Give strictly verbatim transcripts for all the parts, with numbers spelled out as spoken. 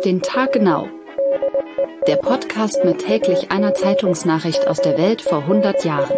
Auf den Tag genau. Der Podcast mit täglich einer Zeitungsnachricht aus der Welt vor hundert Jahren.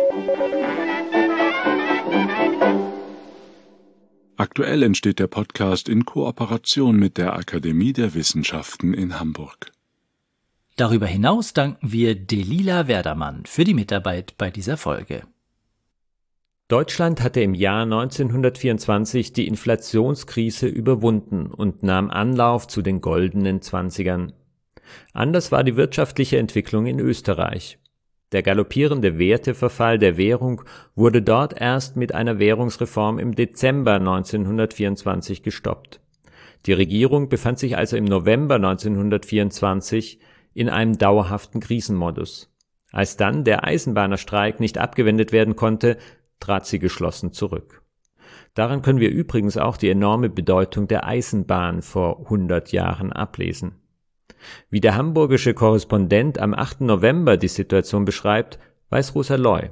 Aktuell entsteht der Podcast in Kooperation mit der Akademie der Wissenschaften in Hamburg. Darüber hinaus danken wir Delila Werdermann für die Mitarbeit bei dieser Folge. Deutschland hatte im Jahr neunzehnhundertvierundzwanzig die Inflationskrise überwunden und nahm Anlauf zu den goldenen Zwanzigern. Anders war die wirtschaftliche Entwicklung in Österreich. Der galoppierende Werteverfall der Währung wurde dort erst mit einer Währungsreform im Dezember neunzehnhundertvierundzwanzig gestoppt. Die Regierung befand sich also im November neunzehnhundertvierundzwanzig in einem dauerhaften Krisenmodus. Als dann der Eisenbahnerstreik nicht abgewendet werden konnte, trat sie geschlossen zurück. Daran können wir übrigens auch die enorme Bedeutung der Eisenbahn vor hundert Jahren ablesen. Wie der hamburgische Korrespondent am achten November die Situation beschreibt, weiß Rosa Loy.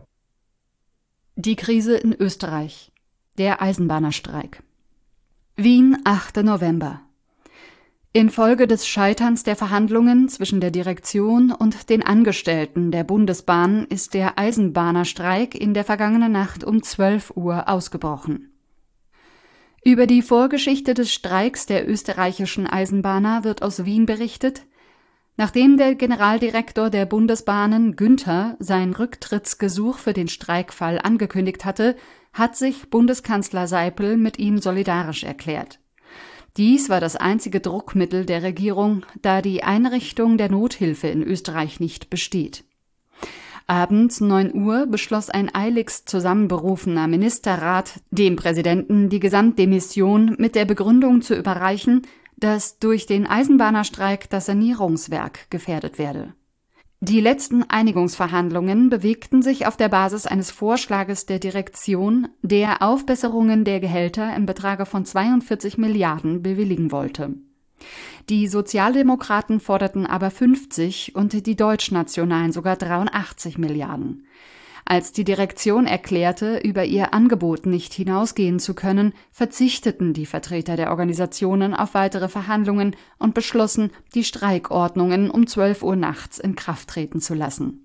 Die Krise in Österreich. Der Eisenbahnerstreik. Wien, achter November. Infolge des Scheiterns der Verhandlungen zwischen der Direktion und den Angestellten der Bundesbahn ist der Eisenbahnerstreik in der vergangenen Nacht um zwölf Uhr ausgebrochen. Über die Vorgeschichte des Streiks der österreichischen Eisenbahner wird aus Wien berichtet, nachdem der Generaldirektor der Bundesbahnen Günther sein Rücktrittsgesuch für den Streikfall angekündigt hatte, hat sich Bundeskanzler Seipel mit ihm solidarisch erklärt. Dies war das einzige Druckmittel der Regierung, da die Einrichtung der Nothilfe in Österreich nicht besteht. Abends neun Uhr beschloss ein eiligst zusammenberufener Ministerrat, dem Präsidenten die Gesamtdemission mit der Begründung zu überreichen, dass durch den Eisenbahnerstreik das Sanierungswerk gefährdet werde. Die letzten Einigungsverhandlungen bewegten sich auf der Basis eines Vorschlages der Direktion, der Aufbesserungen der Gehälter im Betrage von zweiundvierzig Milliarden bewilligen wollte. Die Sozialdemokraten forderten aber fünfzig und die Deutschnationalen sogar dreiundachtzig Milliarden. Als die Direktion erklärte, über ihr Angebot nicht hinausgehen zu können, verzichteten die Vertreter der Organisationen auf weitere Verhandlungen und beschlossen, die Streikordnungen um zwölf Uhr nachts in Kraft treten zu lassen.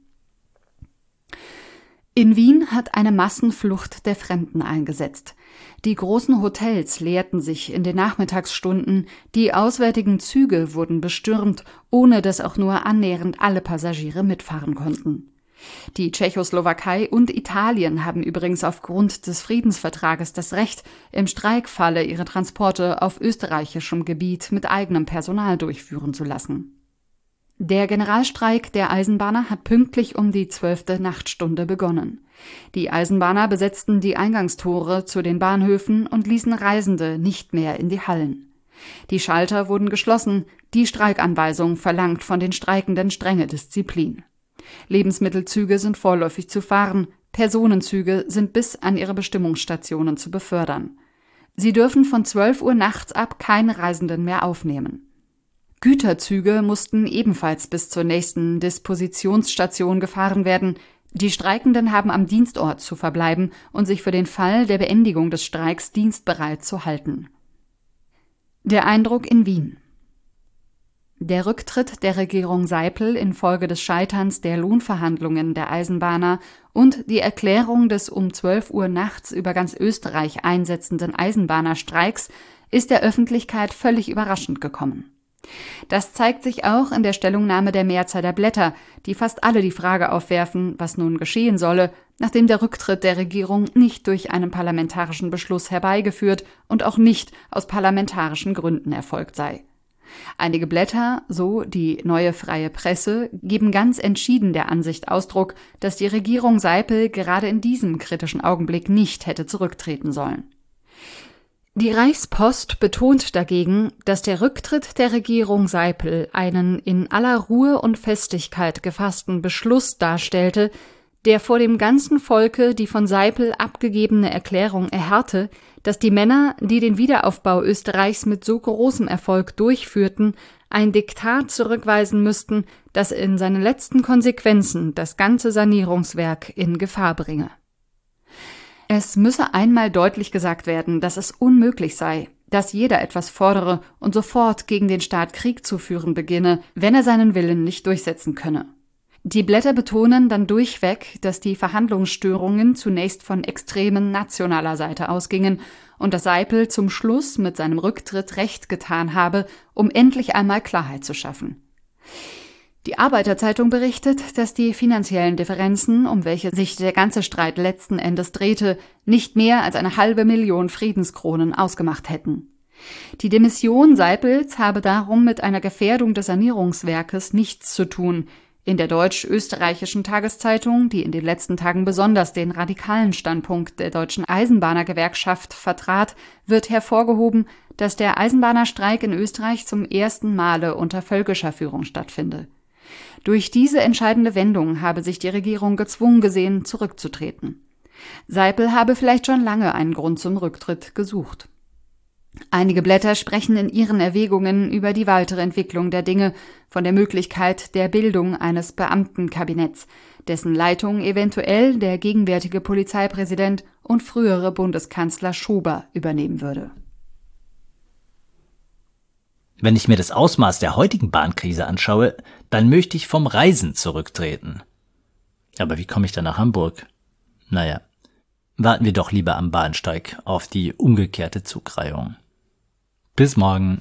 In Wien hat eine Massenflucht der Fremden eingesetzt. Die großen Hotels leerten sich in den Nachmittagsstunden, die auswärtigen Züge wurden bestürmt, ohne dass auch nur annähernd alle Passagiere mitfahren konnten. Die Tschechoslowakei und Italien haben übrigens aufgrund des Friedensvertrages das Recht, im Streikfalle ihre Transporte auf österreichischem Gebiet mit eigenem Personal durchführen zu lassen. Der Generalstreik der Eisenbahner hat pünktlich um die zwölfte Nachtstunde begonnen. Die Eisenbahner besetzten die Eingangstore zu den Bahnhöfen und ließen Reisende nicht mehr in die Hallen. Die Schalter wurden geschlossen, die Streikanweisung verlangt von den Streikenden strenge Disziplin. Lebensmittelzüge sind vorläufig zu fahren, Personenzüge sind bis an ihre Bestimmungsstationen zu befördern. Sie dürfen von zwölf Uhr nachts ab keine Reisenden mehr aufnehmen. Güterzüge mussten ebenfalls bis zur nächsten Dispositionsstation gefahren werden. Die Streikenden haben am Dienstort zu verbleiben und sich für den Fall der Beendigung des Streiks dienstbereit zu halten. Der Eindruck in Wien. Der Rücktritt der Regierung Seipel infolge des Scheiterns der Lohnverhandlungen der Eisenbahner und die Erklärung des um zwölf Uhr nachts über ganz Österreich einsetzenden Eisenbahnerstreiks ist der Öffentlichkeit völlig überraschend gekommen. Das zeigt sich auch in der Stellungnahme der Mehrzahl der Blätter, die fast alle die Frage aufwerfen, was nun geschehen solle, nachdem der Rücktritt der Regierung nicht durch einen parlamentarischen Beschluss herbeigeführt und auch nicht aus parlamentarischen Gründen erfolgt sei. Einige Blätter, so die Neue Freie Presse, geben ganz entschieden der Ansicht Ausdruck, dass die Regierung Seipel gerade in diesem kritischen Augenblick nicht hätte zurücktreten sollen. Die Reichspost betont dagegen, dass der Rücktritt der Regierung Seipel einen in aller Ruhe und Festigkeit gefassten Beschluss darstellte, der vor dem ganzen Volke die von Seipel abgegebene Erklärung erharrte, dass die Männer, die den Wiederaufbau Österreichs mit so großem Erfolg durchführten, ein Diktat zurückweisen müssten, das in seinen letzten Konsequenzen das ganze Sanierungswerk in Gefahr bringe. Es müsse einmal deutlich gesagt werden, dass es unmöglich sei, dass jeder etwas fordere und sofort gegen den Staat Krieg zu führen beginne, wenn er seinen Willen nicht durchsetzen könne. Die Blätter betonen dann durchweg, dass die Verhandlungsstörungen zunächst von Extremen nationaler Seite ausgingen und dass Seipel zum Schluss mit seinem Rücktritt Recht getan habe, um endlich einmal Klarheit zu schaffen. Die Arbeiterzeitung berichtet, dass die finanziellen Differenzen, um welche sich der ganze Streit letzten Endes drehte, nicht mehr als eine halbe Million Friedenskronen ausgemacht hätten. Die Demission Seipels habe darum mit einer Gefährdung des Sanierungswerkes nichts zu tun. In der deutsch-österreichischen Tageszeitung, die in den letzten Tagen besonders den radikalen Standpunkt der Deutschen Eisenbahnergewerkschaft vertrat, wird hervorgehoben, dass der Eisenbahnerstreik in Österreich zum ersten Male unter völkischer Führung stattfinde. Durch diese entscheidende Wendung habe sich die Regierung gezwungen gesehen, zurückzutreten. Seipel habe vielleicht schon lange einen Grund zum Rücktritt gesucht. Einige Blätter sprechen in ihren Erwägungen über die weitere Entwicklung der Dinge, von der Möglichkeit der Bildung eines Beamtenkabinetts, dessen Leitung eventuell der gegenwärtige Polizeipräsident und frühere Bundeskanzler Schober übernehmen würde. Wenn ich mir das Ausmaß der heutigen Bahnkrise anschaue, dann möchte ich vom Reisen zurücktreten. Aber wie komme ich dann nach Hamburg? Naja, warten wir doch lieber am Bahnsteig auf die umgekehrte Zugreihung. Bis morgen.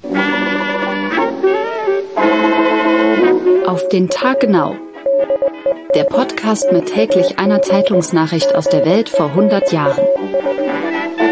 Auf den Tag genau. Der Podcast mit täglich einer Zeitungsnachricht aus der Welt vor hundert Jahren.